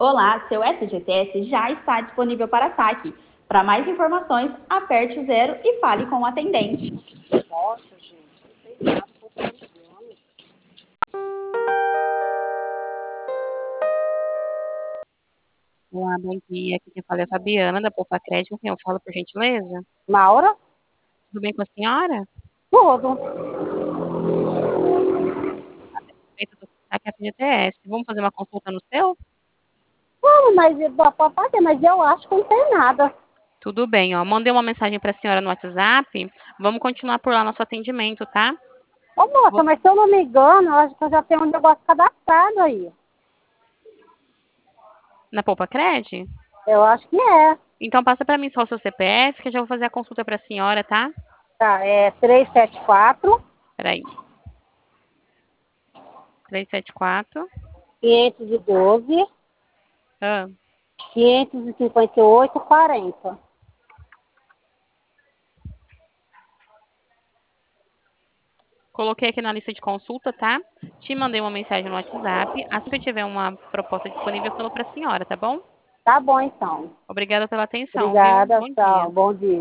Olá, seu FGTS já está disponível para saque. Para mais informações, aperte o 0 e fale com o atendente. Nossa, gente, não sei nada, tô ligando. Olá, bom dia. Aqui quem fala é a Fabiana, da Poupa Crédito. Com quem eu falo, por gentileza? Maura? Tudo bem com a senhora? Tudo. Feito do saque FGTS. Vamos fazer uma consulta no seu? Vamos, pode fazer, mas eu acho que não tem nada. Tudo bem, ó. Mandei uma mensagem para a senhora no WhatsApp. Vamos continuar por lá nosso atendimento, tá? Ô, moça, Vou- mas se eu não me engano, eu acho que eu já tenho um negócio cadastrado aí. Na Poupa Crédito? Eu acho que é. Então passa para mim só o seu CPF, que eu já vou fazer a consulta para a senhora, tá? Tá, é 374 Peraí. 374. 512 Ah, 558 40. coloquei aqui na lista de consulta, tá? Te mandei uma mensagem no WhatsApp. Assim que eu tiver uma proposta disponível, eu falo para a senhora, tá bom? Tá bom, então. Obrigada pela atenção, viu? Obrigada, Bom dia. tchau. Bom dia.